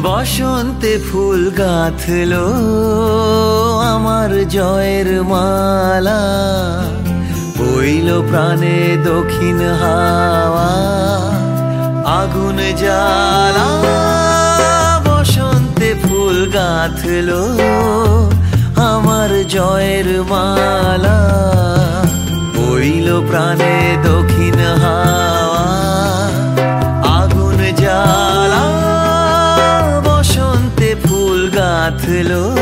বসন্তে ফুল গাঁথলো আমার জয়ের মালা, বইল প্রাণে দক্ষিণ হাওয়া আগুন জ্বালা। বসন্তে ফুল গাঁথলো আমার জয়ের মালা, বইল প্রাণে দক্ষিণ হাওয়া আগুন জ্বালা। বসন্তে ফুল গাঁথলো